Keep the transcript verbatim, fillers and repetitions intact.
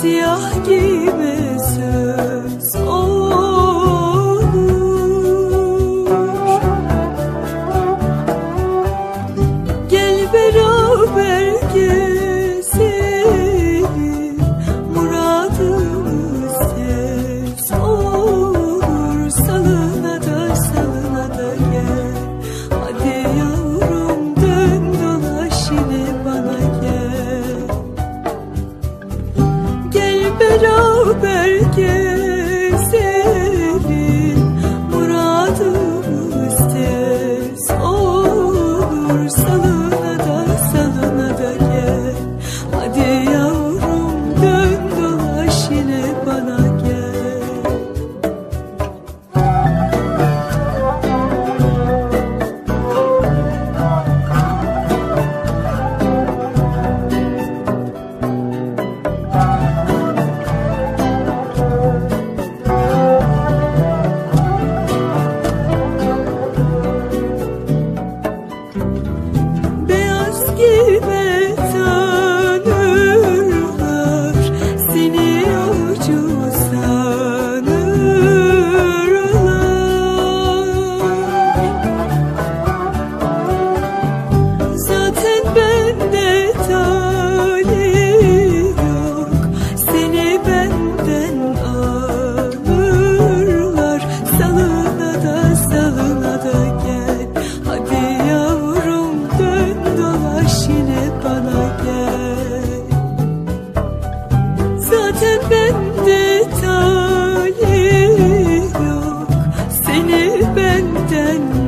siyah giyme söz olur. Gel beraber gezelim, muradımız tez olur. Salına da salına da gel, hadi yavrum dön dolaş yine bana gel. Gel beraber gezelim, muradımız tez olur. Salına da salına da gel, hadi yavrum dön dolaş yine bana gel. Beyaz giyme tanırlar, seni yolcu sanırlar. Zaten bende talih yok, seni benden alırlar. Salına da salına da gel, hadi yavrum dön dolaş yine bana gel. Zaten bende talih yok, seni benden